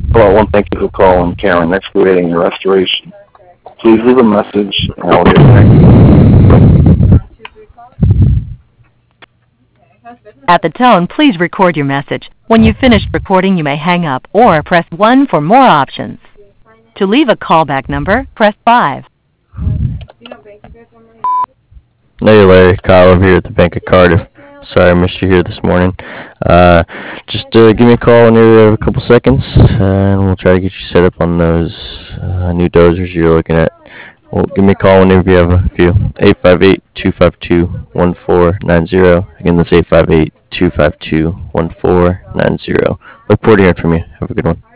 Hello, one. Thank you for calling Karen Excavating and Restoration. Please leave a message and I'll get back to you. At the tone, please record your message. When you've finished recording, you may hang up or press 1 for more options. To leave a callback number, press 5. Hey Larry, Kyle over here at the Bank of Cardiff. Sorry I missed you here this morning. Just give me a call when you have a couple seconds, and we'll try to get you set up on those new dozers you're looking at. Well, give me a call whenever you have a few. 858-252-1490. Again, that's 858-252-1490. Look forward to hearing from you. Have a good one.